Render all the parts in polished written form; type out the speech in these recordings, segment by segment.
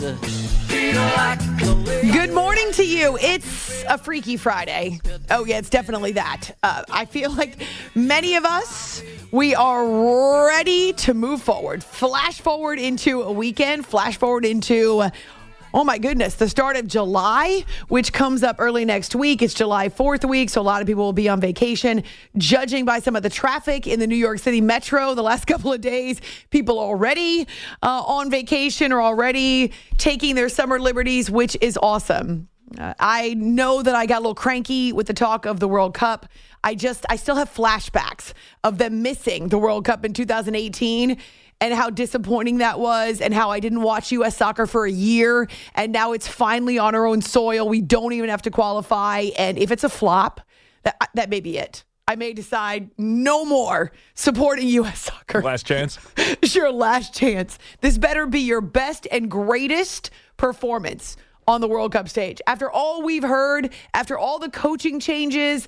Good morning to you. It's a Freaky Friday. Oh, yeah, it's definitely that. I feel like many of us, we are ready to move forward. Flash forward into a weekend. Flash forward into, oh my goodness, the start of July, which comes up early next week. It's July 4th week, so a lot of people will be on vacation. Judging by some of the traffic in the New York City metro the last couple of days, people already on vacation or already taking their summer liberties, which is awesome. I know that I got a little cranky with the talk of the World Cup. I still have flashbacks of them missing the World Cup in 2018 and how disappointing that was and how I didn't watch U.S. soccer for a year. And now it's finally on our own soil. We don't even have to qualify. And if it's a flop, that may be it. I may decide no more supporting U.S. soccer. Last chance? Sure, last chance. This better be your best and greatest performance on the World Cup stage. After all we've heard, after all the coaching changes,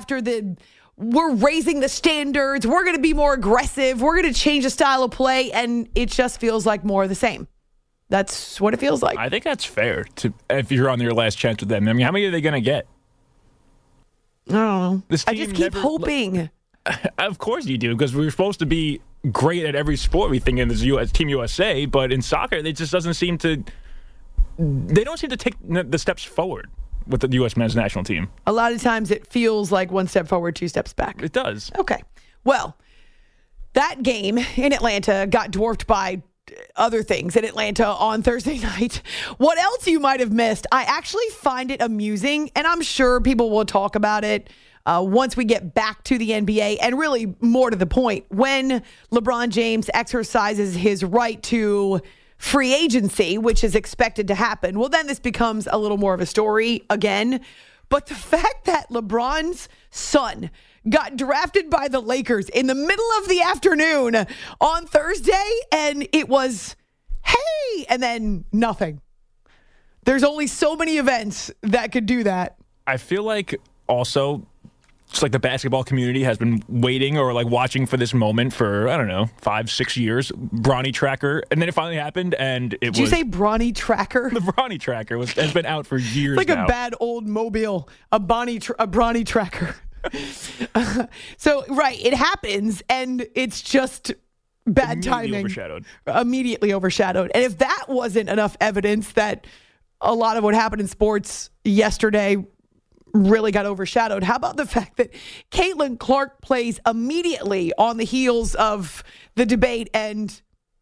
we're raising the standards, we're going to be more aggressive, we're going to change the style of play, and it just feels like more of the same. That's what it feels like. I think that's fair if you're on your last chance with them. I mean, how many are they going to get? I don't know. I just keep hoping. Of course you do, because we're supposed to be great at every sport we think in this Team USA, but in soccer, they don't seem to take the steps forward with the U.S. men's national team. A lot of times it feels like one step forward, two steps back. It does. Okay. Well, that game in Atlanta got dwarfed by other things in Atlanta on Thursday night. What else you might have missed? I actually find it amusing, and I'm sure people will talk about it once we get back to the NBA, and really more to the point, when LeBron James exercises his right to free agency, which is expected to happen. Well, then this becomes a little more of a story again. But the fact that LeBron's son got drafted by the Lakers in the middle of the afternoon on Thursday, and it was, hey, and then nothing. There's only so many events that could do that. I feel like also just like the basketball community has been waiting or like watching for this moment for, I don't know, 5-6 years. Bronny Tracker. And then it finally happened, and Did you say Bronny Tracker? The Bronny Tracker has been out for years like now. A bad old mobile, a Bronny Tracker. So, right, it happens, and it's just bad timing. Immediately overshadowed. And if that wasn't enough evidence that a lot of what happened in sports yesterday really got overshadowed, how about the fact that Caitlin Clark plays immediately on the heels of the debate, and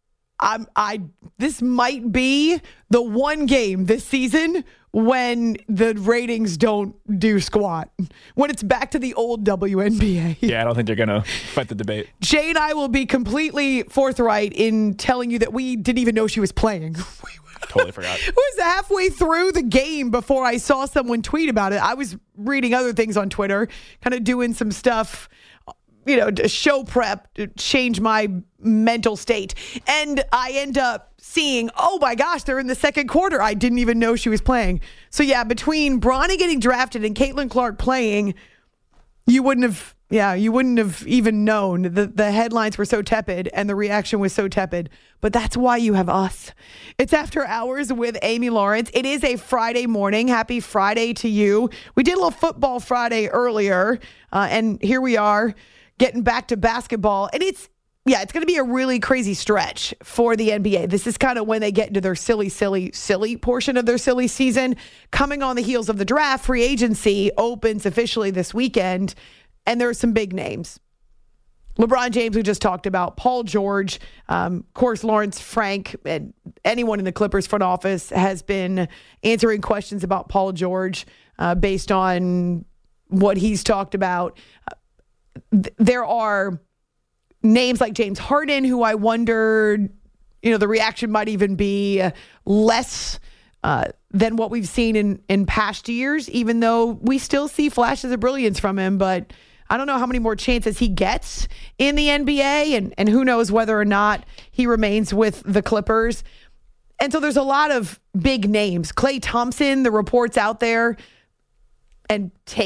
this might be the one game this season when the ratings don't do squat, when it's back to the old WNBA. Yeah, I don't think they're going to fight the debate. Jay and I will be completely forthright in telling you that we didn't even know she was playing. Totally forgot. It was halfway through the game before I saw someone tweet about it. I was reading other things on Twitter, kind of doing some stuff, to show prep, to change my mental state. And I end up seeing, oh my gosh, they're in the second quarter. I didn't even know she was playing. So yeah, between Bronny getting drafted and Caitlin Clark playing, you wouldn't have even known. The headlines were so tepid and the reaction was so tepid. But that's why you have us. It's After Hours with Amy Lawrence. It is a Friday morning. Happy Friday to you. We did a little Football Friday earlier, and here we are getting back to basketball. And it's going to be a really crazy stretch for the NBA. This is kind of when they get into their silly portion of their silly season. Coming on the heels of the draft, free agency opens officially this weekend. And there are some big names. LeBron James, we just talked about. Paul George, of course, Lawrence Frank, and anyone in the Clippers front office has been answering questions about Paul George based on what he's talked about. There are names like James Harden, who I wondered, the reaction might even be less than what we've seen in past years, even though we still see flashes of brilliance from him. But I don't know how many more chances he gets in the NBA, and who knows whether or not he remains with the Clippers. And so there's a lot of big names. Klay Thompson, the reports out there, and take it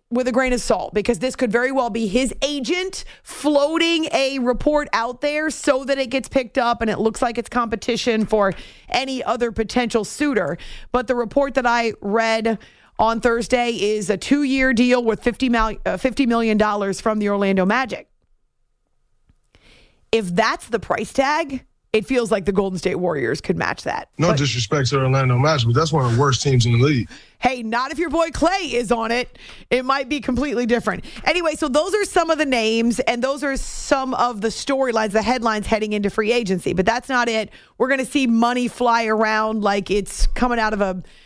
with a grain of salt because this could very well be his agent floating a report out there so that it gets picked up and it looks like it's competition for any other potential suitor. But the report that I read on Thursday is a 2-year deal with $50 million from the Orlando Magic. If that's the price tag, it feels like the Golden State Warriors could match that. No disrespect to Orlando Magic, but that's one of the worst teams in the league. Hey, not if your boy Clay is on it. It might be completely different. Anyway, so those are some of the names, and those are some of the storylines, the headlines heading into free agency. But that's not it. We're going to see money fly around like it's coming out of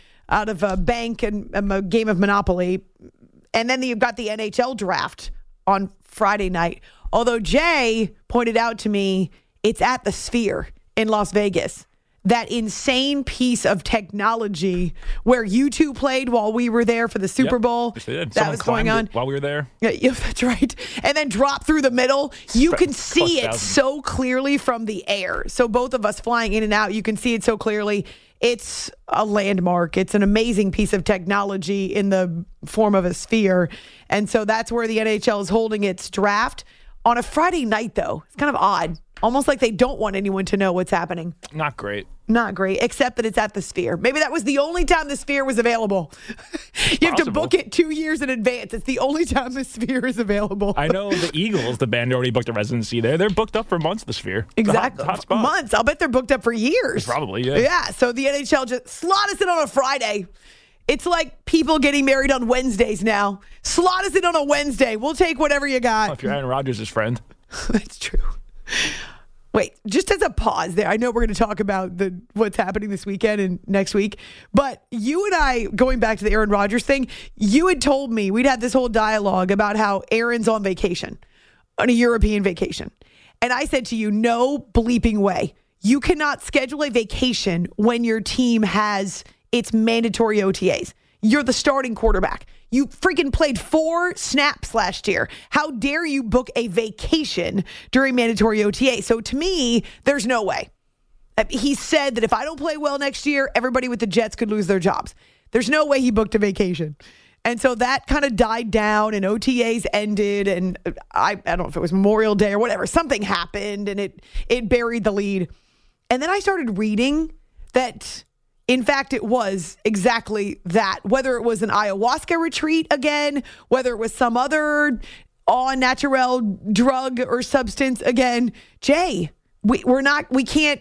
a bank and a game of Monopoly. And then you've got the NHL draft on Friday night. Although Jay pointed out to me, it's at the Sphere in Las Vegas. That insane piece of technology where you two played while we were there for the Super Bowl. Yes, they did. That was going on while we were there. Yeah, that's right. And then drop through the middle. You can see it so clearly from the air. So both of us flying in and out, you can see it so clearly. It's a landmark. It's an amazing piece of technology in the form of a sphere. And so that's where the NHL is holding its draft. On a Friday night, though, it's kind of odd. Almost like they don't want anyone to know what's happening. Not great. Not great, except that it's at the Sphere. Maybe that was the only time the Sphere was available. You have to book it 2 years in advance. It's the only time the Sphere is available. I know the Eagles, the band, already booked a residency there. They're booked up for months, the Sphere. Exactly. Hot spot. Months. I'll bet they're booked up for years. Probably, yeah. Yeah, so the NHL just slot us in on a Friday. It's like people getting married on Wednesdays now. Slot us in on a Wednesday. We'll take whatever you got. Well, if you're Aaron Rodgers' friend. That's true. Wait, just as a pause there, I know we're going to talk about what's happening this weekend and next week, but you and I, going back to the Aaron Rodgers thing, you had told me, we'd had this whole dialogue about how Aaron's on vacation, on a European vacation. And I said to you, no bleeping way. You cannot schedule a vacation when your team has its mandatory OTAs. You're the starting quarterback. You freaking played 4 snaps last year. How dare you book a vacation during mandatory OTA? So to me, there's no way. He said that if I don't play well next year, everybody with the Jets could lose their jobs. There's no way he booked a vacation. And so that kind of died down and OTAs ended. And I don't know if it was Memorial Day or whatever. Something happened and it buried the lead. And then I started reading that, in fact, it was exactly that. Whether it was an ayahuasca retreat again, whether it was some other all-natural drug or substance again, Jay, we can't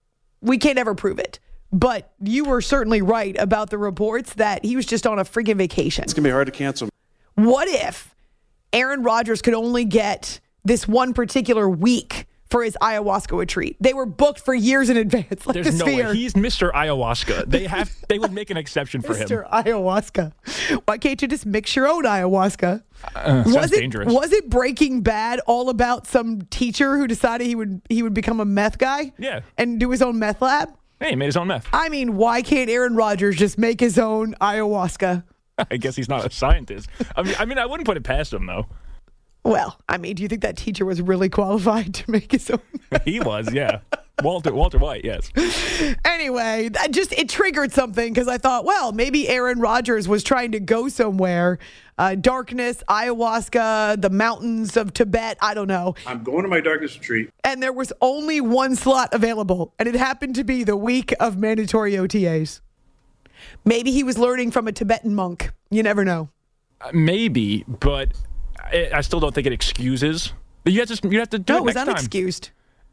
ever prove it. But you were certainly right about the reports that he was just on a freaking vacation. It's going to be hard to cancel. What if Aaron Rodgers could only get this one particular week for his ayahuasca retreat? They were booked for years in advance. Like There's no way. He's Mr. Ayahuasca. They would make an exception for him. Mr. Ayahuasca. Why can't you just mix your own ayahuasca? Sounds dangerous. Was it Breaking Bad all about some teacher who decided he would become a meth guy? Yeah. And do his own meth lab? Hey, he made his own meth. I mean, why can't Aaron Rodgers just make his own ayahuasca? I guess he's not a scientist. I mean, I woudon't put it past him, though. Well, I mean, do you think that teacher was really qualified to make his own? He was, yeah. Walter White, yes. Anyway, it triggered something because I thought, well, maybe Aaron Rodgers was trying to go somewhere. Darkness, ayahuasca, the mountains of Tibet, I don't know. I'm going to my darkness retreat. And there was only one slot available, and it happened to be the week of mandatory OTAs. Maybe he was learning from a Tibetan monk. You never know. Maybe, but I still don't think it excuses. You have to do it next time. No, it was unexcused.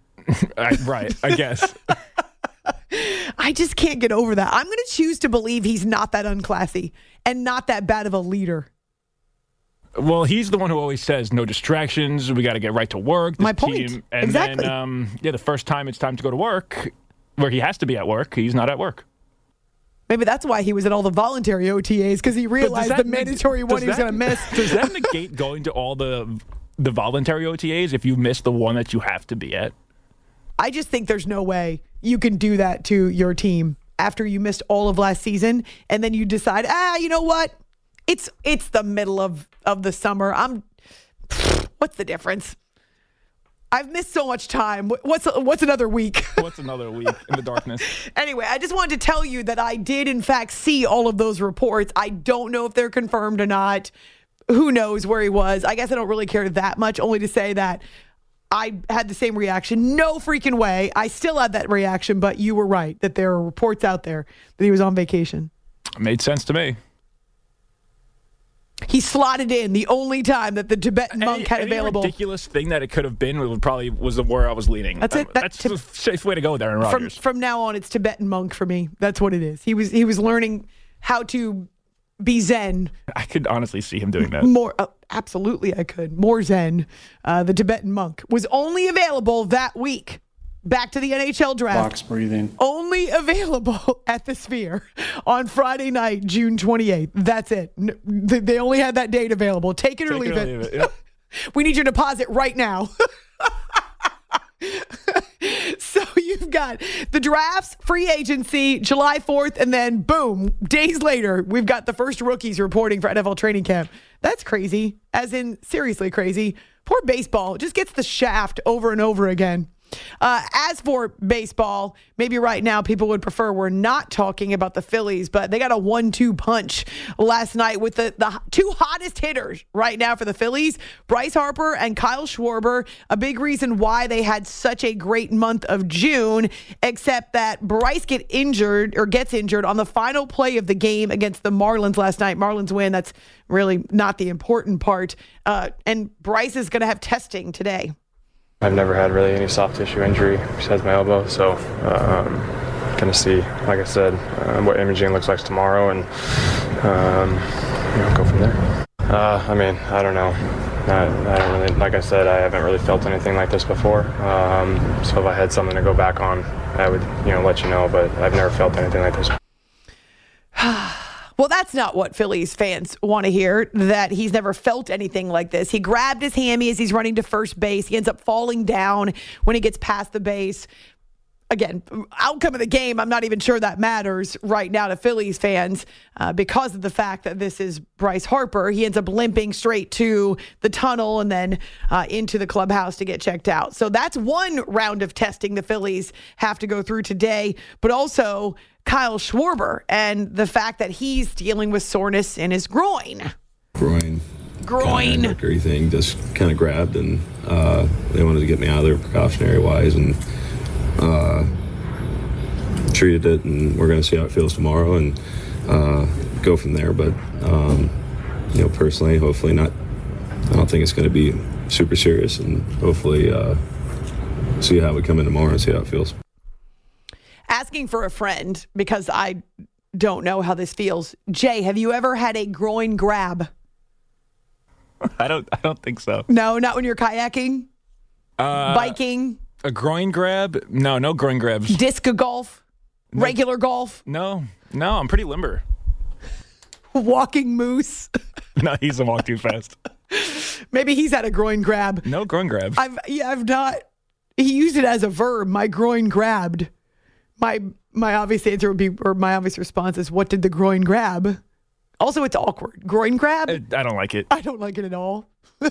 Right, I guess. I just can't get over that. I'm going to choose to believe he's not that unclassy and not that bad of a leader. Well, he's the one who always says no distractions. We got to get right to work. My point. And exactly. Then, the first time it's time to go to work, where he has to be at work, he's not at work. Maybe that's why he was at all the voluntary OTAs, because he realized the mandatory one he was going to miss. Does that negate going to all the voluntary OTAs if you miss the one that you have to be at? I just think there's no way you can do that to your team after you missed all of last season, and then you decide, you know what? It's the middle of the summer. What's the difference? I've missed so much time. What's another week? What's another week in the darkness? Anyway, I just wanted to tell you that I did, in fact, see all of those reports. I don't know if they're confirmed or not. who knows where he was. I guess I don't really care that much, only to say that I had the same reaction. No freaking way. I still had that reaction, but you were right that there are reports out there that he was on vacation. Made sense to me. He slotted in the only time that the Tibetan monk had available. Ridiculous thing that it could have been was where I was leaning. That's it. That's the safe way to go there, Aaron Rodgers. From now on, it's Tibetan monk for me. That's what it is. He was learning how to be Zen. I could honestly see him doing that. More, absolutely, I could. More Zen. The Tibetan monk was only available that week. Back to the NHL draft. Box breathing. Only available at the Sphere on Friday night, June 28th. That's it. They only had that date available. Take it or leave it. Yep. We need your deposit right now. So you've got the drafts, free agency, July 4th, and then boom, days later, we've got the first rookies reporting for NFL training camp. That's crazy, as in seriously crazy. Poor baseball just gets the shaft over and over again. As for baseball, maybe right now people would prefer we're not talking about the Phillies, but they got a 1-2 punch last night with the two hottest hitters right now for the Phillies, Bryce Harper and Kyle Schwarber. A big reason why they had such a great month of June, except that Bryce gets injured on the final play of the game against the Marlins last night. Marlins win. That's really not the important part. And Bryce is going to have testing today. I've never had really any soft tissue injury besides my elbow, so going to see, like I said, what imaging looks like tomorrow, and go from there. I mean, I don't know. I don't really, like I said, I haven't really felt anything like this before. So if I had something to go back on, I would, let you know. But I've never felt anything like this. Well, that's not what Phillies fans want to hear, that he's never felt anything like this. He grabbed his hammy as he's running to first base. He ends up falling down when he gets past the base. Again, outcome of the game, I'm not even sure that matters right now to Phillies fans because of the fact that this is Bryce Harper. He ends up limping straight to the tunnel and then into the clubhouse to get checked out. So that's one round of testing the Phillies have to go through today, but also Kyle Schwarber and the fact that he's dealing with soreness in his groin. Groin. Mercury thing just kind of grabbed, and they wanted to get me out of there precautionary wise, and treated it, and we're going to see how it feels tomorrow and go from there. But personally, hopefully not. I don't think it's going to be super serious, and hopefully see how we come in tomorrow and see how it feels. Asking for a friend because I don't know how this feels. Jay, have you ever had a groin grab? I don't think so. No, not when you're kayaking, biking. A groin grab? No groin grabs. Disc golf, regular golf. No, I'm pretty limber. Walking moose. No, he's a walk too fast. Maybe he's had a groin grab. No groin grabs. I've not. He used it as a verb. My groin grabbed. My obvious answer would be, or my obvious response is, what did the groin grab? Also, it's awkward. Groin grab? I don't like it. I don't like it at all.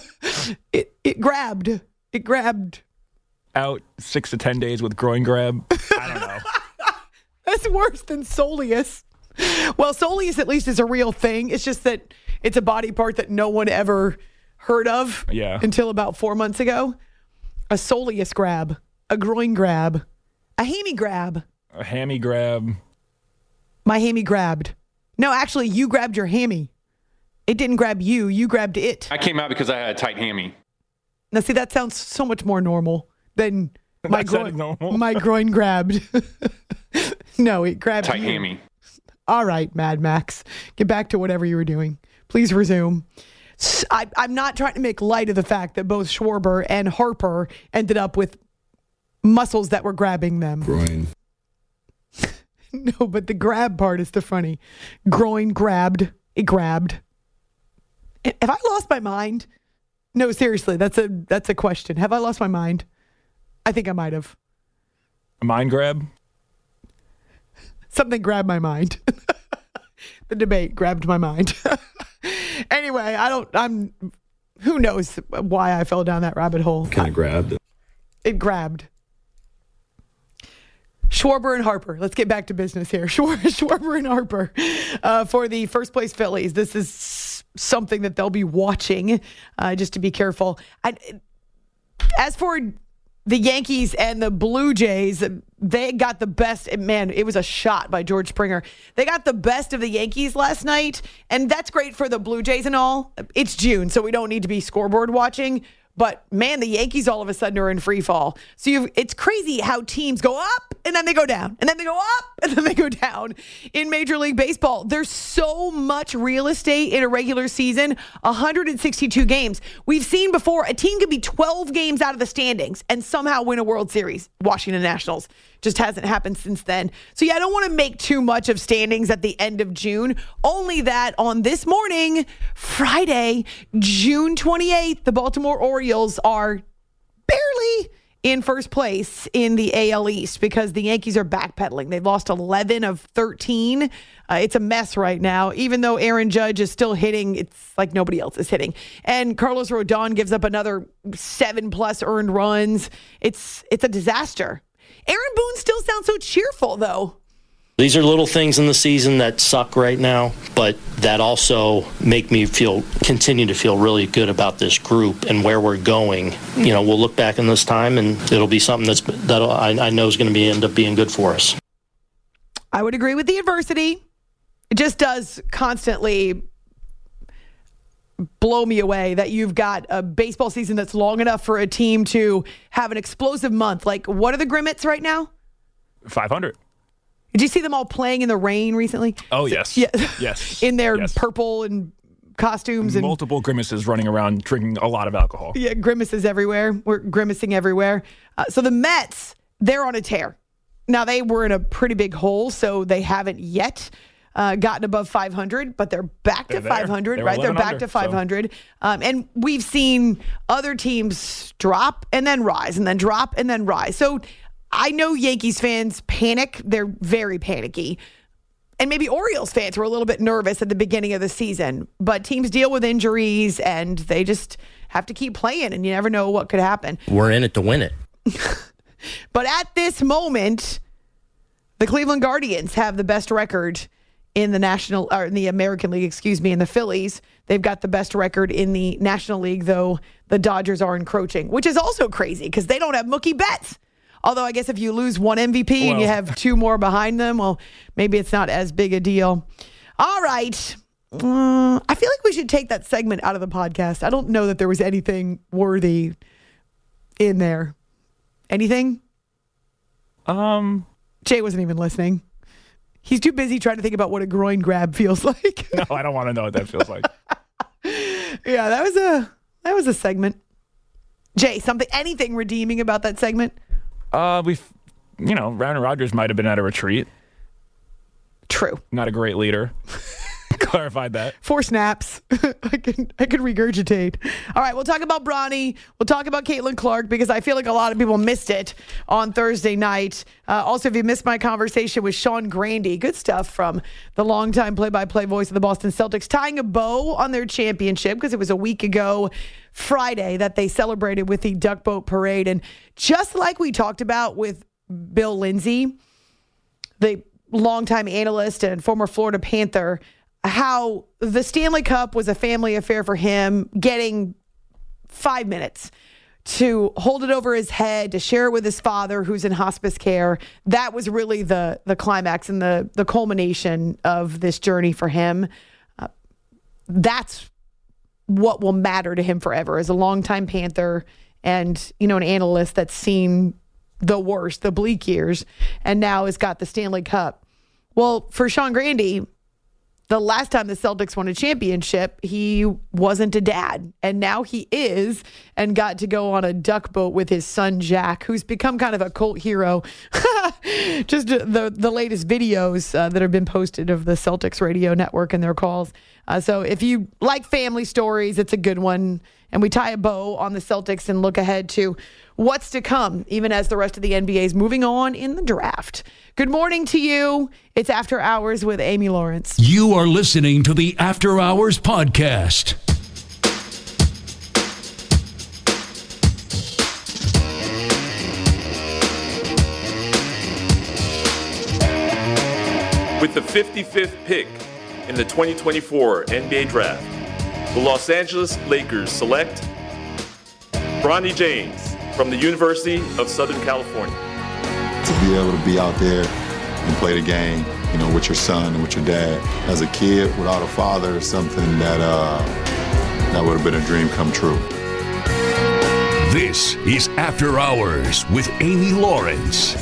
It grabbed. It grabbed. Out 6 to 10 days with groin grab. I don't know. That's worse than soleus. Well, soleus at least is a real thing. It's just that it's a body part that no one ever heard of until about 4 months ago. A soleus grab, a groin grab, a hammy grab. A hammy grab. My hammy grabbed. No, actually, you grabbed your hammy. It didn't grab you. You grabbed it. I came out because I had a tight hammy. Now, see, that sounds so much more normal than my groin. Normal. My groin grabbed. No, it grabbed tight you. Hammy. All right, Mad Max. Get back to whatever you were doing. Please resume. I'm not trying to make light of the fact that both Schwarber and Harper ended up with muscles that were grabbing them. Groin. No, but the grab part is the funny. Groin grabbed. It grabbed. Have I lost my mind? No, seriously, that's a question. Have I lost my mind? I think I might have. A mind grab? Something grabbed my mind. The debate grabbed my mind. Anyway, who knows why I fell down that rabbit hole. Kind of grabbed. It grabbed. Schwarber and Harper. Let's get back to business here. Schwarber and Harper for the first place Phillies. This is something that they'll be watching, just to be careful. As for the Yankees and the Blue Jays, they got the best. Man, it was a shot by George Springer. They got the best of the Yankees last night, and that's great for the Blue Jays and all. It's June, so we don't need to be scoreboard watching. But, man, the Yankees all of a sudden are in free fall. So it's crazy how teams go up and then they go down. And then they go up and then they go down in Major League Baseball. There's so much real estate in a regular season, 162 games. We've seen before a team could be 12 games out of the standings and somehow win a World Series. Washington Nationals. Just hasn't happened since then. So, yeah, I don't want to make too much of standings at the end of June. Only that on this morning, Friday, June 28th, the Baltimore Orioles are barely in first place in the AL East because the Yankees are backpedaling. They've lost 11 of 13. It's a mess right now. Even though Aaron Judge is still hitting, it's like nobody else is hitting. And Carlos Rodon gives up another 7+ earned runs. It's a disaster. Aaron Boone still sounds so cheerful, though. These are little things in the season that suck right now, but that also make me continue to feel really good about this group and where we're going. You know, we'll look back in this time, and it'll be something that I know is going to end up being good for us. I would agree with the adversity. It just does constantly blow me away that you've got a baseball season that's long enough for a team to have an explosive month. Like, what are the Grimmets right now? 500. Did you see them all playing in the rain recently? Oh, yes. Yeah. Yes. In their purple and costumes. And multiple Grimaces running around drinking a lot of alcohol. Yeah, grimaces everywhere. We're grimacing everywhere. So the Mets, they're on a tear. Now, they were in a pretty big hole, so they haven't yet gotten above 500, but they're back to 500, right? They're back to 500. And we've seen other teams drop and then rise and then drop and then rise. So I know Yankees fans panic. They're very panicky. And maybe Orioles fans were a little bit nervous at the beginning of the season. But teams deal with injuries, and they just have to keep playing, and you never know what could happen. We're in it to win it. But at this moment, the Cleveland Guardians have the best record in the American League, and the Phillies. They've got the best record in the National League, though the Dodgers are encroaching, which is also crazy because they don't have Mookie Betts. Although I guess if you lose one MVP and you have two more behind them, well, maybe it's not as big a deal. All right. I feel like we should take that segment out of the podcast. I don't know that there was anything worthy in there. Anything? Jay wasn't even listening. He's too busy trying to think about what a groin grab feels like. No, I don't want to know what that feels like. Yeah, that was a segment. Jay, anything redeeming about that segment? Aaron Rodgers might have been at a retreat. True. Not a great leader. Clarified that. 4 snaps. I could regurgitate. All right, we'll talk about Bronny. We'll talk about Caitlin Clark because I feel like a lot of people missed it on Thursday night. Also, if you missed my conversation with Sean Grandy, good stuff from the longtime play-by-play voice of the Boston Celtics, tying a bow on their championship because it was a week ago Friday that they celebrated with the Duck Boat Parade. And just like we talked about with Bill Lindsay, the longtime analyst and former Florida Panther, how the Stanley Cup was a family affair for him, getting 5 minutes to hold it over his head, to share it with his father who's in hospice care. That was really the climax and the culmination of this journey for him. That's what will matter to him forever as a longtime Panther and, an analyst that's seen the worst, the bleak years, and now has got the Stanley Cup. Well, for Sean Grandy, the last time the Celtics won a championship, he wasn't a dad. And now he is, and got to go on a duck boat with his son, Jack, who's become kind of a cult hero. Just the latest videos that have been posted of the Celtics radio network and their calls. So if you like family stories, it's a good one. And we tie a bow on the Celtics and look ahead to what's to come, even as the rest of the NBA is moving on in the draft. Good morning to you. It's After Hours with Amy Lawrence. You are listening to the After Hours podcast. With the 55th pick in the 2024 NBA Draft, the Los Angeles Lakers select Bronny James from the University of Southern California. To be able to be out there and play the game, you know, with your son and with your dad. As a kid, without a father, is something that would have been a dream come true. This is After Hours with Amy Lawrence.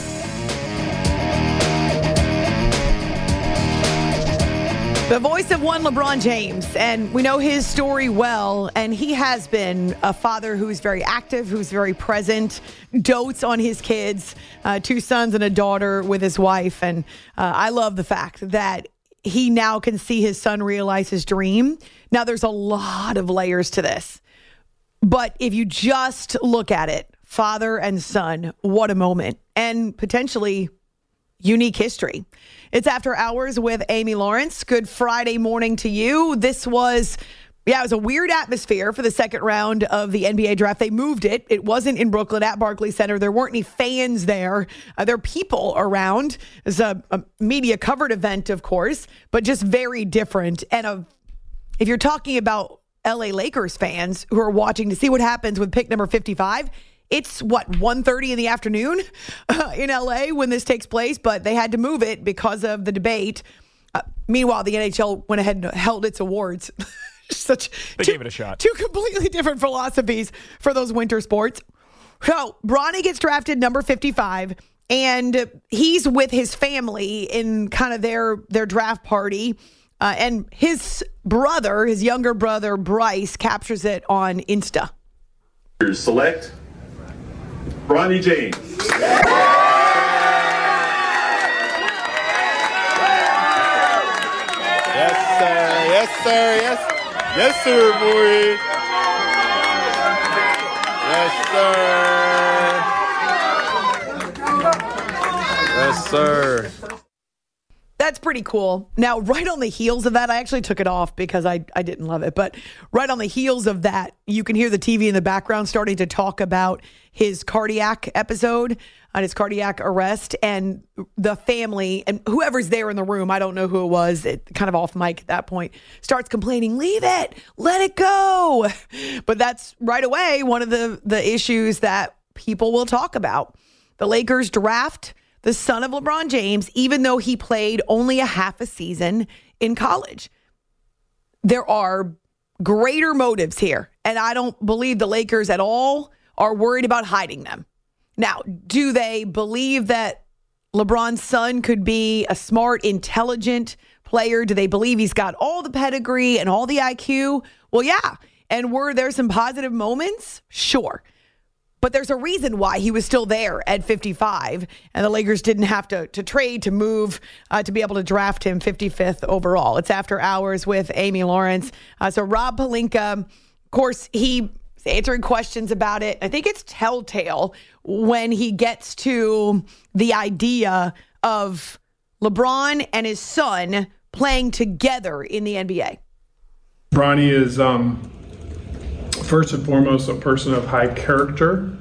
The voice of one LeBron James, and we know his story well, and he has been a father who's very active, who's very present, dotes on his kids, 2 sons and a daughter with his wife, and I love the fact that he now can see his son realize his dream. Now, there's a lot of layers to this, but if you just look at it, father and son, what a moment, and potentially unique history. It's After Hours with Amy Lawrence. Good Friday morning to you. This was, it was a weird atmosphere for the second round of the NBA draft. They moved it. It wasn't in Brooklyn at Barclays Center. There weren't any fans there. There are people around. It's a media covered event, of course, but just very different. And if you're talking about LA Lakers fans who are watching to see what happens with pick number 55, it's 1:30 in the afternoon in LA when this takes place, but they had to move it because of the debate. Meanwhile, the NHL went ahead and held its awards. They gave it a shot. 2 completely different philosophies for those winter sports. So Bronny gets drafted number 55, and he's with his family in kind of their draft party. And his younger brother, Bryce, captures it on Insta. Select Bronny James. Yes, sir. Yes, sir. Yes, sir, boy. Yes, sir. Yes, sir. That's pretty cool. Now, right on the heels of that, I actually took it off because I didn't love it. But right on the heels of that, you can hear the TV in the background starting to talk about his cardiac episode and his cardiac arrest, and the family and whoever's there in the room, I don't know who it was, kind of off mic at that point, starts complaining, leave it, let it go. But that's right away one of the issues that people will talk about. The Lakers draft the son of LeBron James, even though he played only a half a season in college. There are greater motives here, and I don't believe the Lakers at all are worried about hiding them. Now, do they believe that LeBron's son could be a smart, intelligent player? Do they believe he's got all the pedigree and all the IQ? Well, yeah. And were there some positive moments? Sure. But there's a reason why he was still there at 55, and the Lakers didn't have to trade, to move, to be able to draft him 55th overall. It's After Hours with Amy Lawrence. So Rob Pelinka, of course, he's answering questions about it. I think it's telltale when he gets to the idea of LeBron and his son playing together in the NBA. Bronny is first and foremost a person of high character,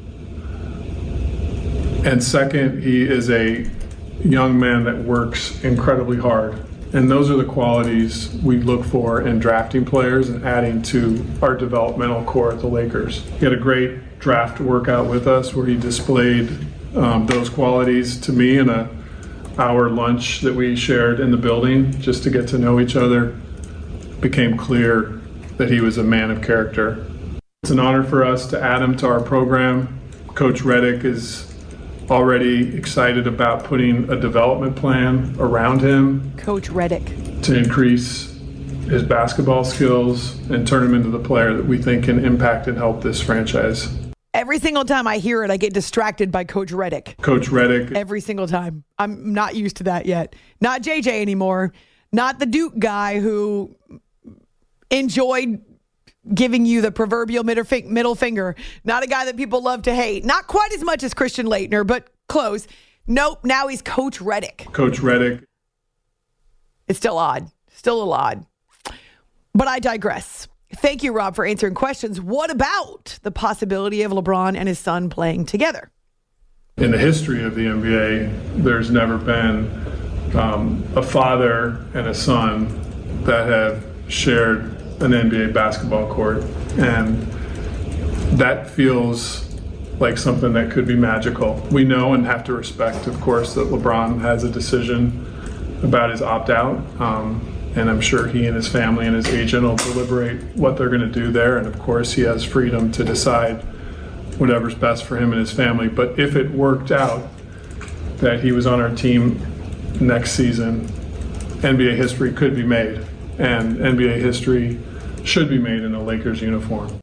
and second, he is a young man that works incredibly hard. And those are the qualities we look for in drafting players and adding to our developmental core at the Lakers. He had a great draft workout with us where he displayed those qualities to me in an hour lunch that we shared in the building just to get to know each other. It became clear that he was a man of character. It's an honor for us to add him to our program. Coach Redick is already excited about putting a development plan around him. Coach Redick. To increase his basketball skills and turn him into the player that we think can impact and help this franchise. Every single time I hear it, I get distracted by Coach Redick. Coach Redick. Every single time. I'm not used to that yet. Not JJ anymore. Not the Duke guy who enjoyed giving you the proverbial middle finger. Not a guy that people love to hate. Not quite as much as Christian Laettner, but close. Nope, now he's Coach Redick. Coach Redick. It's still odd. Still a little odd. But I digress. Thank you, Rob, for answering questions. What about the possibility of LeBron and his son playing together? In the history of the NBA, there's never been a father and a son that have shared an NBA basketball court, and that feels like something that could be magical. We know and have to respect, of course, that LeBron has a decision about his opt-out, and I'm sure he and his family and his agent will deliberate what they're going to do there, and of course he has freedom to decide whatever's best for him and his family. But if it worked out that he was on our team next season, NBA history could be made, and NBA history should be made in a Lakers uniform.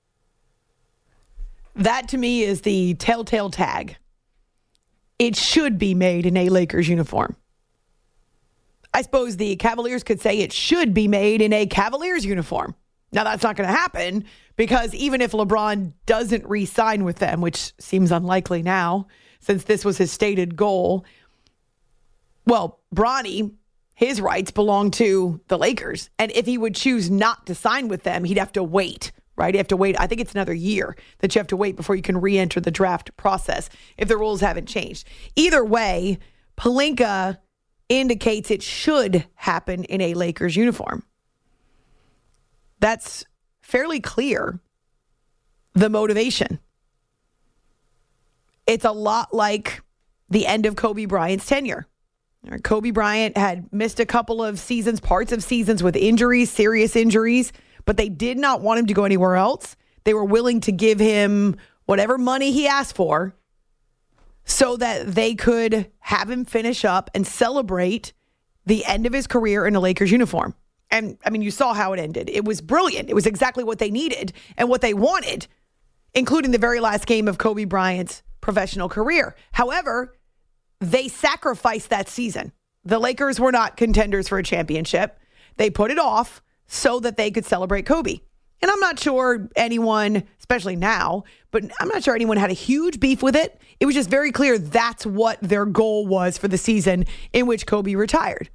That to me is the telltale tag. It should be made in a Lakers uniform. I suppose the Cavaliers could say it should be made in a Cavaliers uniform. Now, that's not going to happen because even if LeBron doesn't re-sign with them, which seems unlikely now since this was his stated goal, well, Bronny, his rights belong to the Lakers. And if he would choose not to sign with them, he'd have to wait, right? You have to wait. I think it's another year that you have to wait before you can re-enter the draft process if the rules haven't changed. Either way, Pelinka indicates it should happen in a Lakers uniform. That's fairly clear, the motivation. It's a lot like the end of Kobe Bryant's tenure. Kobe Bryant had missed a couple of seasons, parts of seasons with injuries, serious injuries, but they did not want him to go anywhere else. They were willing to give him whatever money he asked for so that they could have him finish up and celebrate the end of his career in a Lakers uniform. And, I mean, you saw how it ended. It was brilliant. It was exactly what they needed and what they wanted, including the very last game of Kobe Bryant's professional career. However, they sacrificed that season. The Lakers were not contenders for a championship. They put it off so that they could celebrate Kobe. And I'm not sure anyone, especially now, but I'm not sure anyone had a huge beef with it. It was just very clear that's what their goal was for the season in which Kobe retired.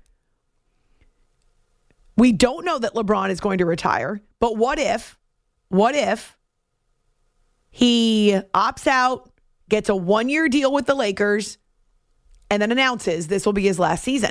We don't know that LeBron is going to retire, but what if he opts out, gets a 1-year deal with the Lakers, and then announces this will be his last season?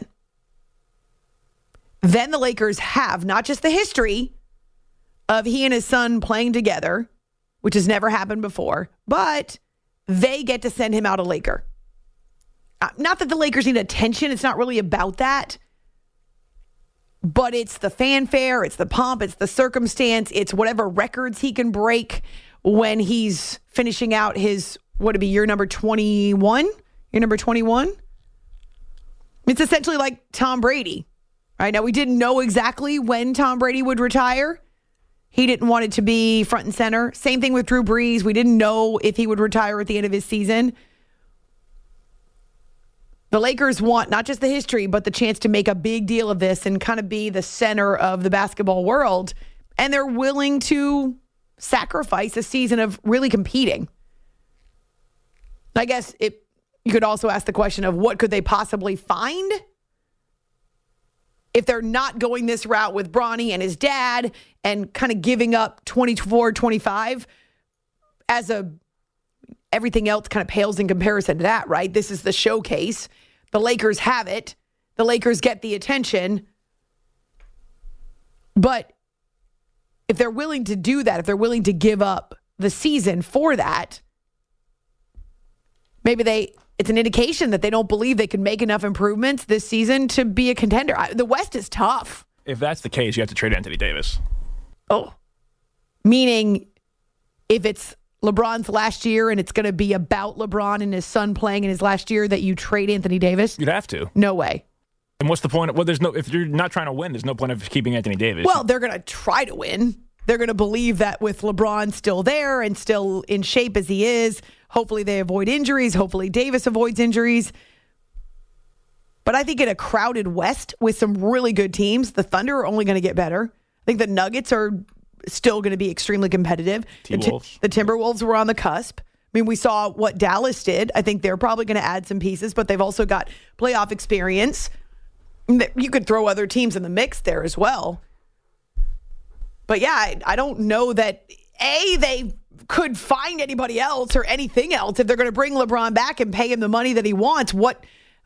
Then the Lakers have not just the history of he and his son playing together, which has never happened before, but they get to send him out a Laker. Not that the Lakers need attention. It's not really about that. But it's the fanfare, it's the pomp, it's the circumstance, it's whatever records he can break when he's finishing out his, what would it be, year number 21? Year number 21? It's essentially like Tom Brady. Right now, we didn't know exactly when Tom Brady would retire. He didn't want it to be front and center. Same thing with Drew Brees. We didn't know if he would retire at the end of his season. The Lakers want not just the history, but the chance to make a big deal of this and kind of be the center of the basketball world. And they're willing to sacrifice a season of really competing. I guess you could also ask the question of what could they possibly find if they're not going this route with Bronny and his dad and kind of giving up 24, 25 as everything else kind of pales in comparison to that, right? This is the showcase. The Lakers have it. The Lakers get the attention. But if they're willing to do that, if they're willing to give up the season for that, maybe it's an indication that they don't believe they can make enough improvements this season to be a contender. The West is tough. If that's the case, you have to trade Anthony Davis. Oh. Meaning if it's LeBron's last year and it's going to be about LeBron and his son playing in his last year, that you trade Anthony Davis? You'd have to. No way. And what's the point? Well, if you're not trying to win, there's no point of keeping Anthony Davis. Well, they're going to try to win. They're going to believe that with LeBron still there and still in shape as he is, hopefully they avoid injuries. Hopefully Davis avoids injuries. But I think in a crowded West with some really good teams, the Thunder are only going to get better. I think the Nuggets are still going to be extremely competitive. The Timberwolves were on the cusp. I mean, we saw what Dallas did. I think they're probably going to add some pieces, but they've also got playoff experience. You could throw other teams in the mix there as well. But yeah, I don't know that, they could find anybody else or anything else. If they're going to bring LeBron back and pay him the money that he wants, what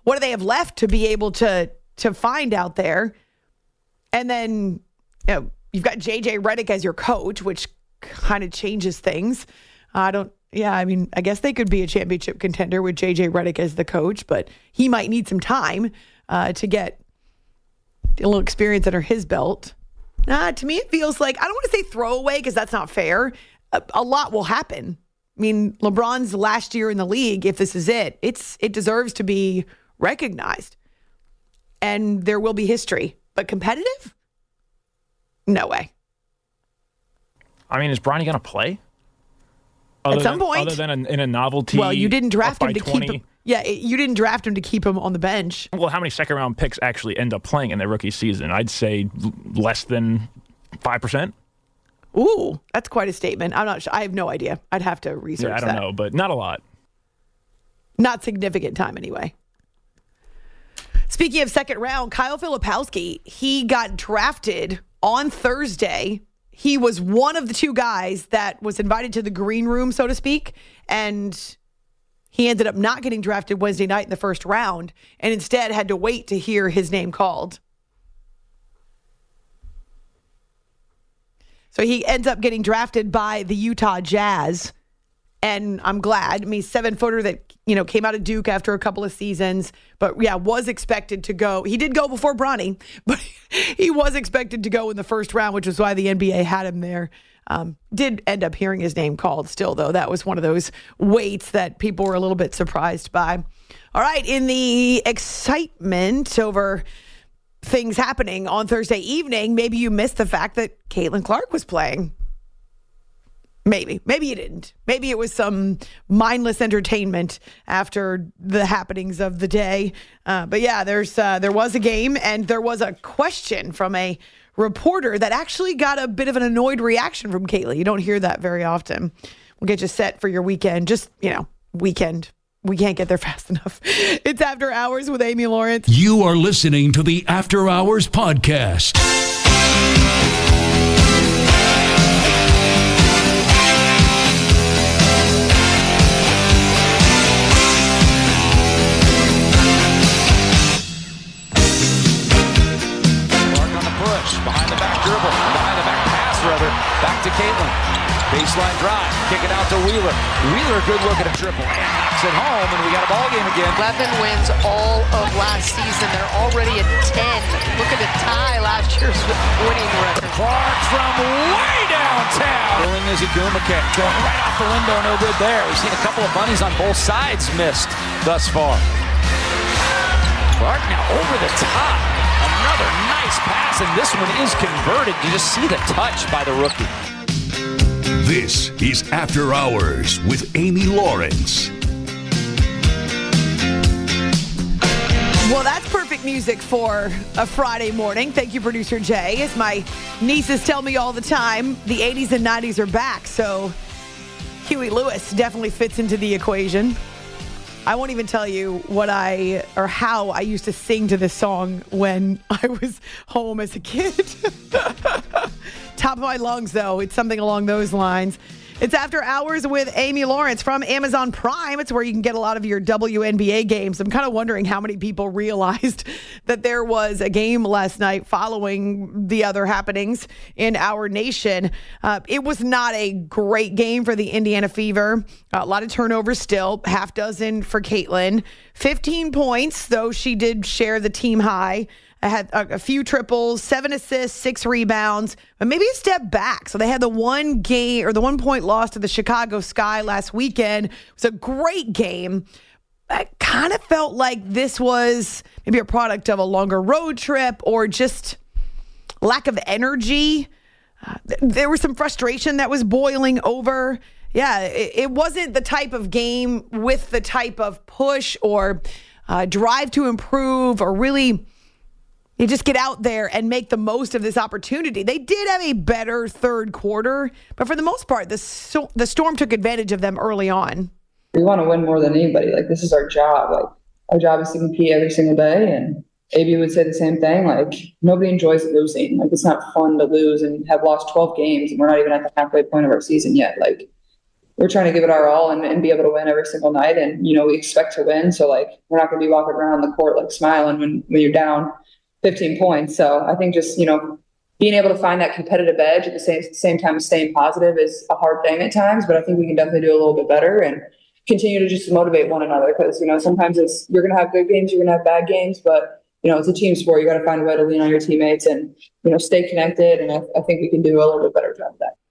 what do they have left to be able to find out there? And then, you've got JJ Redick as your coach, which kind of changes things. I guess they could be a championship contender with JJ Redick as the coach, but he might need some time to get a little experience under his belt. To me, it feels like, I don't want to say throwaway because that's not fair. A lot will happen. I mean, LeBron's last year in the league, if this is it deserves to be recognized. And there will be history. But competitive? No way. I mean, is Bronny going to play? At some point. Other than in a novelty. Well, you didn't draft him to 20. keep him. Yeah, you didn't draft him to keep him on the bench. Well, how many second-round picks actually end up playing in their rookie season? I'd say less than 5%. Ooh, that's quite a statement. I'm not sure. I have no idea. I'd have to research that. I don't know, but not a lot. Not significant time anyway. Speaking of second round, Kyle Filipowski, he got drafted on Thursday. He was one of the two guys that was invited to the green room, so to speak, and he ended up not getting drafted Wednesday night in the first round and instead had to wait to hear his name called. So he ends up getting drafted by the Utah Jazz, and I'm glad. I mean, 7-footer that, came out of Duke after a couple of seasons, but was expected to go. He did go before Bronny, but he was expected to go in the first round, which is why the NBA had him there. Did end up hearing his name called still, though. That was one of those waits that people were a little bit surprised by. All right, in the excitement over things happening on Thursday evening, maybe you missed the fact that Caitlin Clark was playing. Maybe you didn't. Maybe it was some mindless entertainment after the happenings of the day. But there was a game, and there was a question from a reporter that actually got a bit of an annoyed reaction from Caitlin. You don't hear that very often. We'll get you set for your weekend. Just, weekend. We can't get there fast enough. It's After Hours with Amy Lawrence. You are listening to the After Hours podcast. Clark on the push, behind the back dribble, behind the back pass rather, back to Caitlin. Baseline drive, kick it out to Wheeler. Wheeler, a good look at a triple, and knocks it home, and we got a ball game again. 11 wins all of last season. They're already at 10. Look at the tie last year's winning record. Clark from way downtown. Pulling Izzy Gumaket, going right off the window, no good there. We've seen a couple of bunnies on both sides missed thus far. Clark now over the top. Another nice pass, and this one is converted. You just see the touch by the rookie. This is After Hours with Amy Lawrence. Well, that's perfect music for a Friday morning. Thank you, Producer Jay. As my nieces tell me all the time, the 80s and 90s are back, so Huey Lewis definitely fits into the equation. I won't even tell you how I used to sing to this song when I was home as a kid. Top of my lungs, though. It's something along those lines. It's After Hours with Amy Lawrence from Amazon Prime. It's where you can get a lot of your WNBA games. I'm kind of wondering how many people realized that there was a game last night following the other happenings in our nation. It was not a great game for the Indiana Fever. A lot of turnovers still, half dozen for Caitlin. 15 points, though she did share the team high. I had a few triples, 7 assists, 6 rebounds, but maybe a step back. So they had the 1 point loss to the Chicago Sky last weekend. It was a great game. I kind of felt like this was maybe a product of a longer road trip or just lack of energy. There was some frustration that was boiling over. Yeah, it wasn't the type of game with the type of push or drive to improve or really... You just get out there and make the most of this opportunity. They did have a better third quarter, but for the most part, the Storm took advantage of them early on. We want to win more than anybody. Like, this is our job. Like, our job is to compete every single day. And AB would say the same thing. Like, nobody enjoys losing. Like, it's not fun to lose and have lost 12 games, and we're not even at the halfway point of our season yet. Like, we're trying to give it our all and be able to win every single night. And, we expect to win. So like, we're not going to be walking around the court, like smiling when you're down 15 points. So I think just, being able to find that competitive edge at the same time as staying positive is a hard thing at times, but I think we can definitely do a little bit better and continue to just motivate one another. Because, sometimes you're going to have good games, you're going to have bad games, but it's a team sport. You got to find a way to lean on your teammates and, stay connected. And I think we can do a little bit better job of that.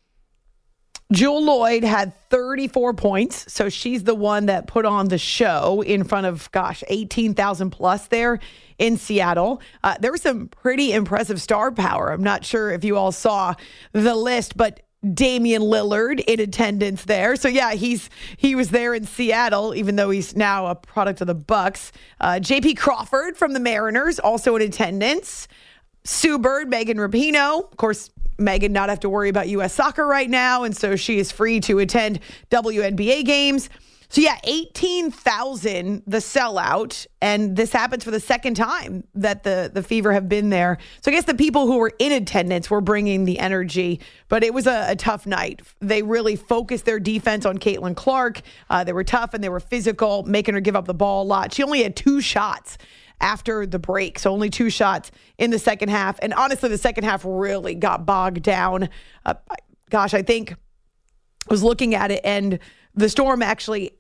Jewell Loyd had 34 points, so she's the one that put on the show in front of, 18,000 plus there in Seattle. There was some pretty impressive star power. I'm not sure if you all saw the list, but Damian Lillard in attendance there. So yeah, he was there in Seattle, even though he's now a product of the Bucks. JP Crawford from the Mariners also in attendance. Sue Bird, Megan Rapinoe, of course. Megan not have to worry about U.S. soccer right now, and so she is free to attend WNBA games. So yeah, 18,000, the sellout, and this happens for the second time that the Fever have been there. So I guess the people who were in attendance were bringing the energy, but it was a tough night. They really focused their defense on Caitlin Clark. They were tough and they were physical, making her give up the ball a lot. She only had 2 shots after the break. So only 2 shots in the second half. And honestly, the second half really got bogged down. I think I was looking at it and the Storm the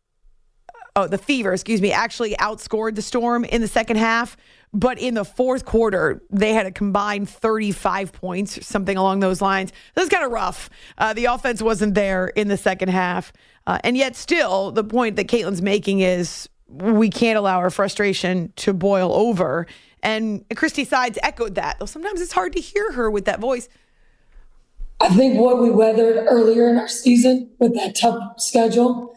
Fever, actually outscored the Storm in the second half. But in the fourth quarter, they had a combined 35 points, something along those lines. That was kind of rough. The offense wasn't there in the second half. And yet still, the point that Caitlin's making is we can't allow our frustration to boil over. And Christy Sides echoed that, though sometimes it's hard to hear her with that voice. I think what we weathered earlier in our season with that tough schedule,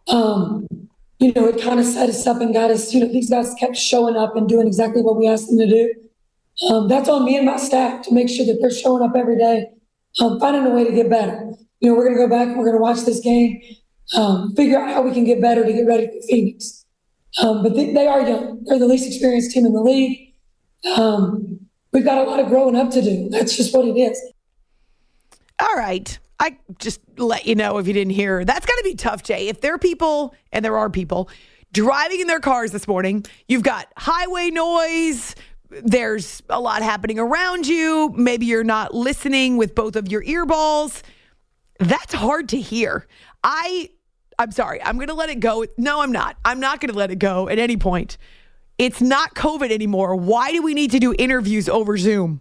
it kind of set us up and got us, these guys kept showing up and doing exactly what we asked them to do. That's on me and my staff to make sure that they're showing up every day, finding a way to get better. We're going to go back, we're going to watch this game, figure out how we can get better to get ready for Phoenix. But they are young. They're the least experienced team in the league. We've got a lot of growing up to do. That's just what it is. All right. I just let you know if you didn't hear. That's got to be tough, Jay. If there are people, and there are people, driving in their cars this morning, you've got highway noise, there's a lot happening around you, maybe you're not listening with both of your earballs. That's hard to hear. I'm sorry. I'm going to let it go. No, I'm not. I'm not going to let it go at any point. It's not COVID anymore. Why do we need to do interviews over Zoom?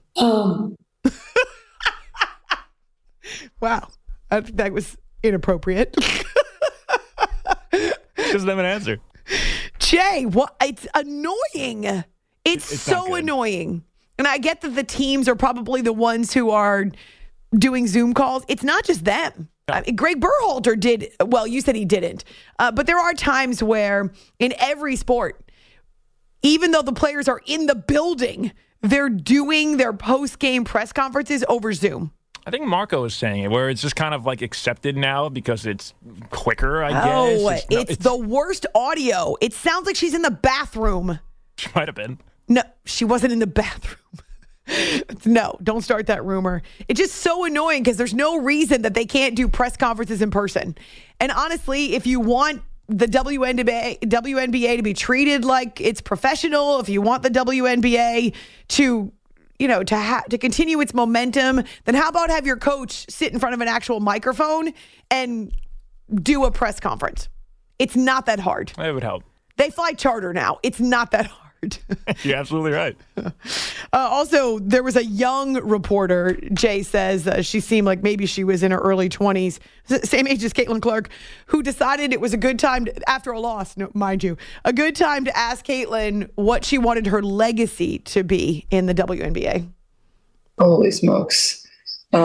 Wow. That was inappropriate. She doesn't have an answer. Jay, it's annoying. It's so annoying. And I get that the teams are probably the ones who are doing Zoom calls. It's not just them. Greg Berhalter did, well, you said he didn't. But there are times where in every sport, even though the players are in the building, they're doing their post-game press conferences over Zoom. I think Marco is saying it, where it's just kind of like accepted now because it's quicker, I guess. Oh, it's the worst audio. It sounds like she's in the bathroom. She might have been. No, she wasn't in the bathroom. No, don't start that rumor. It's just so annoying because there's no reason that they can't do press conferences in person. And honestly, if you want the WNBA to be treated like it's professional, if you want the WNBA to continue its momentum, then how about have your coach sit in front of an actual microphone and do a press conference? It's not that hard. It would help. They fly charter now. It's not that hard. You're absolutely right. Also, there was a young reporter, Jay says, she seemed like maybe she was in her early 20s, same age as Caitlin Clark, who decided it was a good time, after a loss, mind you, a good time to ask Caitlin what she wanted her legacy to be in the WNBA. Holy smokes. I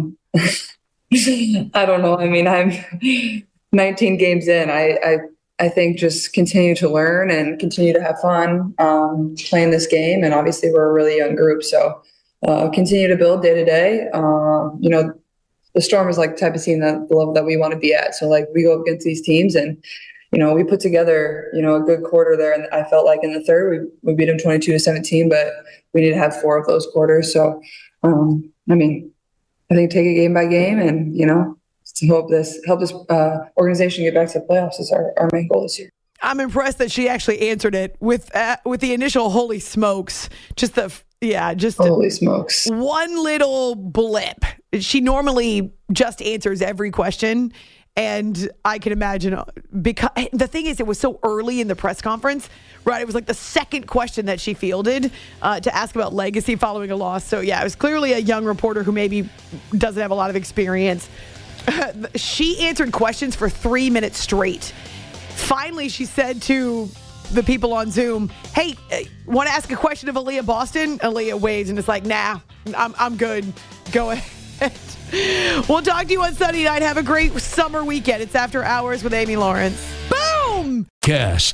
don't know. I mean, I'm 19 games in. I think just continue to learn and continue to have fun playing this game. And obviously we're a really young group. So continue to build day to day. The Storm is like the type of team that the level that we want to be at. So like we go up against these teams and, we put together, a good quarter there. And I felt like in the third, we beat them 22-17, but we need to have 4 of those quarters. So, I think take it game by game and, to help this organization get back to the playoffs is our main goal this year. I'm impressed that she actually answered it with the initial "Holy smokes!" Holy smokes! One little blip. She normally just answers every question, and I can imagine because the thing is, it was so early in the press conference, right? It was like the second question that she fielded to ask about legacy following a loss. So yeah, it was clearly a young reporter who maybe doesn't have a lot of experience. She answered questions for 3 minutes straight. Finally, she said to the people on Zoom, "Hey, want to ask a question of Aaliyah Boston?" Aaliyah waves and is like, "Nah, I'm good. Go ahead." We'll talk to you on Sunday night. Have a great summer weekend. It's After Hours with Amy Lawrence. Boom! Cast.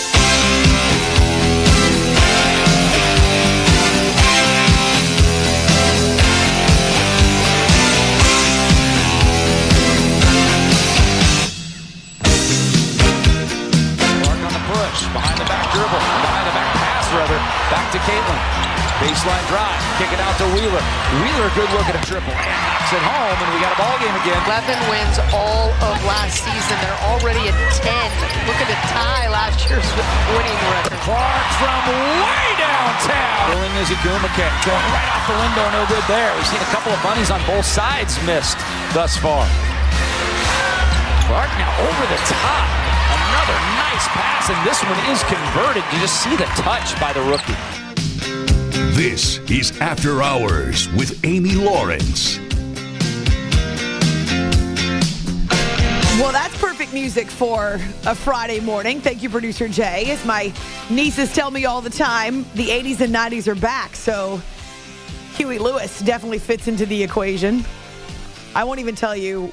Behind the back dribble, behind the back pass rather, back to Caitlin. Baseline drive, kick it out to Wheeler. Wheeler, good look at a triple and knocks it home, and we got a ball game again. 11 wins all of last season. They're already at 10. Look at the tie last year's winning record. Clark from way downtown. Filling is Agumake, going right off the window, no good there. We've seen a couple of bunnies on both sides missed thus far. Clark now over the top. Another nice pass, and this one is converted. You just see the touch by the rookie. This is After Hours with Amy Lawrence. Well, that's perfect music for a Friday morning. Thank you, Producer Jay. As my nieces tell me all the time, the 80s and 90s are back, so Huey Lewis definitely fits into the equation. I won't even tell you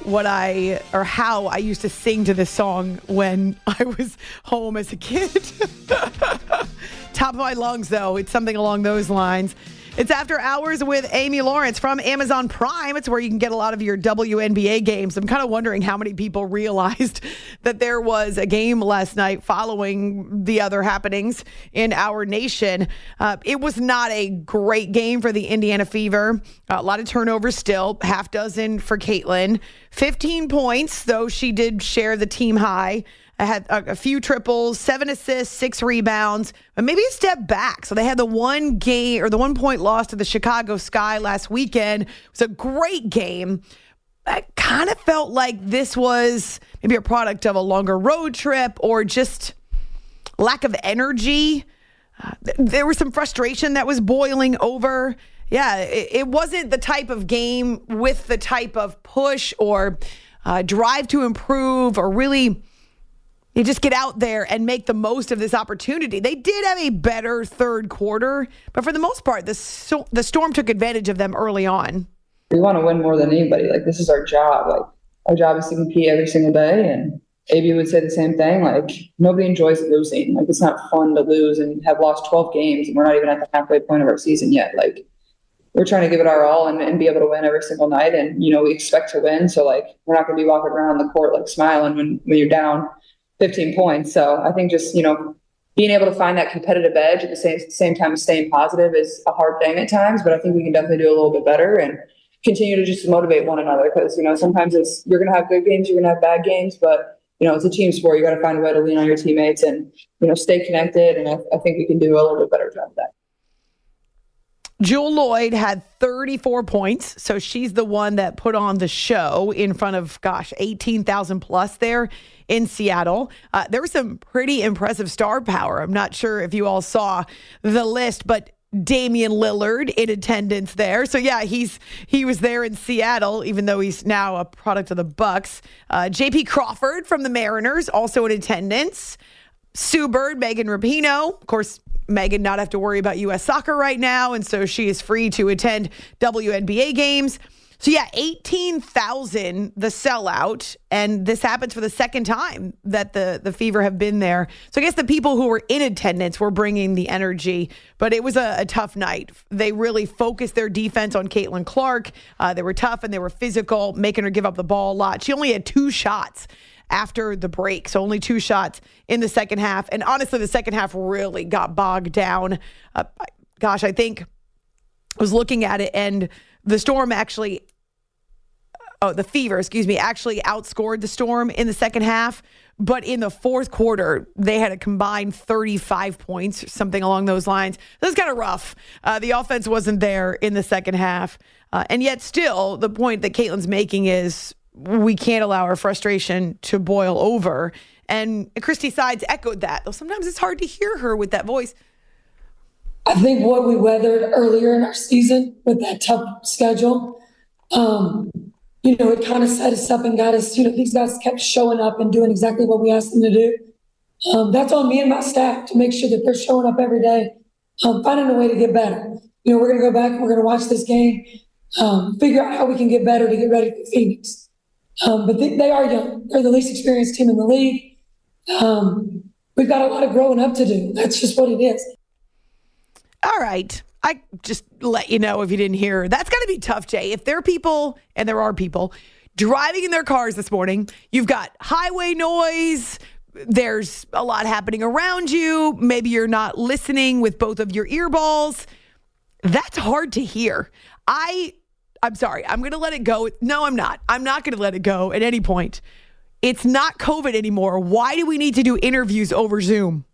how I used to sing to this song when I was home as a kid. Top of my lungs, though. It's something along those lines. It's After Hours with Amy Lawrence from Amazon Prime. It's where you can get a lot of your WNBA games. I'm kind of wondering how many people realized that there was a game last night following the other happenings in our nation. It was not a great game for the Indiana Fever. A lot of turnovers still, half dozen for Caitlin. 15 points, though she did share the team high. I had a few triples, 7 assists, 6 rebounds, but maybe a step back. So they had the 1 point loss to the Chicago Sky last weekend. It was a great game. I kind of felt like this was maybe a product of a longer road trip or just lack of energy. There was some frustration that was boiling over. Yeah, it wasn't the type of game with the type of push or drive to improve or really... You just get out there and make the most of this opportunity. They did have a better third quarter, but for the most part, the Storm took advantage of them early on. We want to win more than anybody. Like, this is our job. Like, our job is to compete every single day. And AB would say the same thing. Like, nobody enjoys losing. Like, it's not fun to lose and have lost 12 games, and we're not even at the halfway point of our season yet. Like, we're trying to give it our all and be able to win every single night. And, we expect to win. So, like, we're not going to be walking around the court, like, smiling when you're down 15 points. So I think just, being able to find that competitive edge at the same time as staying positive is a hard thing at times, but I think we can definitely do a little bit better and continue to just motivate one another. Because, sometimes you're going to have good games, you're going to have bad games, but, it's a team sport. You got to find a way to lean on your teammates and, stay connected. And I think we can do a little bit better job of that. Jewell Loyd had 34 points, so she's the one that put on the show in front of, 18,000 plus there in Seattle. There was some pretty impressive star power. I'm not sure if you all saw the list, but Damian Lillard in attendance there. So yeah, he was there in Seattle, even though he's now a product of the Bucks. JP Crawford from the Mariners also in attendance. Sue Bird, Megan Rapinoe, of course. Megan not have to worry about U.S. soccer right now, and so she is free to attend WNBA games. So yeah, 18,000, the sellout, and this happens for the second time that the Fever have been there. So I guess the people who were in attendance were bringing the energy, but it was a tough night. They really focused their defense on Caitlin Clark. They were tough and they were physical, making her give up the ball a lot. She only had 2 shots after the break. So only 2 shots in the second half. And honestly, the second half really got bogged down. I think I was looking at it and the Storm actually the Fever, actually outscored the Storm in the second half. But in the fourth quarter, they had a combined 35 points, something along those lines. That was kind of rough. The offense wasn't there in the second half. And yet still, the point that Caitlin's making is we can't allow our frustration to boil over. And Christy Sides echoed that. Though sometimes it's hard to hear her with that voice. I think what we weathered earlier in our season with that tough schedule, it kind of set us up and got us, these guys kept showing up and doing exactly what we asked them to do. That's on me and my staff to make sure that they're showing up every day, finding a way to get better. We're going to go back and we're going to watch this game, figure out how we can get better to get ready for Phoenix. But they are young. They're the least experienced team in the league. We've got a lot of growing up to do. That's just what it is. All right. I just let you know if you didn't hear. That's got to be tough, Jay. If there are people, and there are people, driving in their cars this morning, you've got highway noise, there's a lot happening around you, maybe you're not listening with both of your earballs. That's hard to hear. I'm sorry. I'm going to let it go. No, I'm not. I'm not going to let it go at any point. It's not COVID anymore. Why do we need to do interviews over Zoom?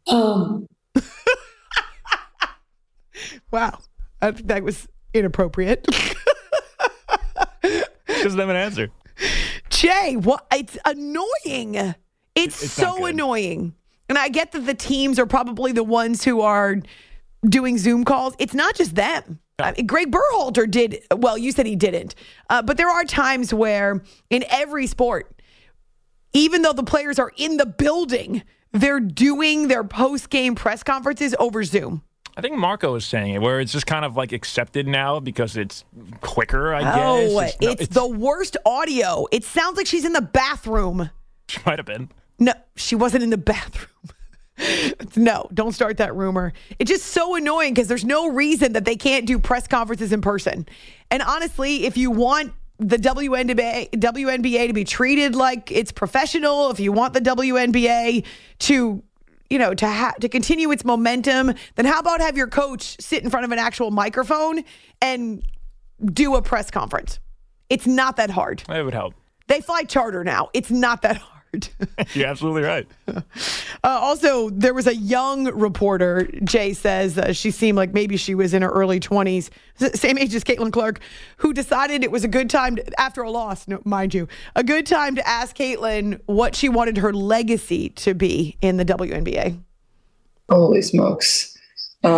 Wow. That was inappropriate. She doesn't have an answer. Jay, it's annoying. It's so annoying. And I get that the teams are probably the ones who are doing Zoom calls. It's not just them. Greg Berhalter did, well, you said he didn't. But there are times where in every sport, even though the players are in the building, they're doing their post-game press conferences over Zoom. I think Marco is saying it, where it's just kind of like accepted now because it's quicker, I guess. Oh, it's the worst audio. It sounds like she's in the bathroom. She might have been. No, she wasn't in the bathroom. No, don't start that rumor. It's just so annoying because there's no reason that they can't do press conferences in person. And honestly, if you want the WNBA to be treated like it's professional, if you want the WNBA to continue its momentum, then how about have your coach sit in front of an actual microphone and do a press conference? It's not that hard. It would help. They fly charter now. It's not that hard. You're absolutely right. Also, there was a young reporter, Jay says, she seemed like maybe she was in her early 20s, same age as Caitlin Clark, who decided it was a good time, after a loss, mind you, a good time to ask Caitlin what she wanted her legacy to be in the WNBA. Holy smokes. I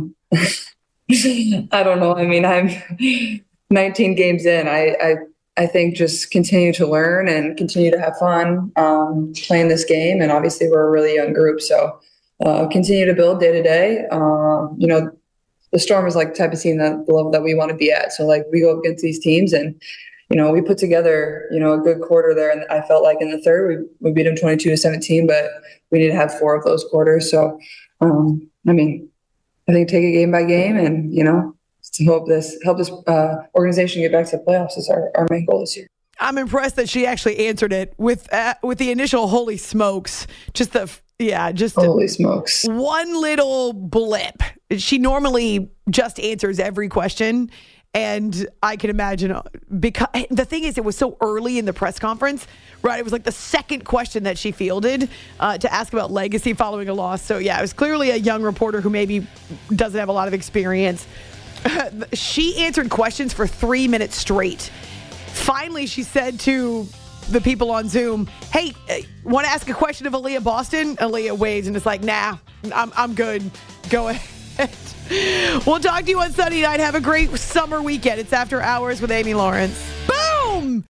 don't know. I mean, I'm 19 games in. I think just continue to learn and continue to have fun playing this game. And obviously we're a really young group. So continue to build day to day. The Storm is like the type of team that the level that we want to be at. So like we go up against these teams and, we put together, a good quarter there. And I felt like in the third, we beat them 22-17, but we need to have 4 of those quarters. So, I think take it game by game and, to help this organization get back to the playoffs is our main goal this year. I'm impressed that she actually answered it with the initial "holy smokes." Holy smokes. One little blip. She normally just answers every question, and I can imagine because the thing is, it was so early in the press conference, right? It was like the second question that she fielded to ask about legacy following a loss. So yeah, it was clearly a young reporter who maybe doesn't have a lot of experience. She answered questions for 3 minutes straight. Finally, she said to the people on Zoom, "Hey, want to ask a question of Aaliyah Boston?" Aaliyah waves and is like, "Nah, I'm good. Go ahead." We'll talk to you on Sunday night. Have a great summer weekend. It's After Hours with Amy Lawrence. Boom!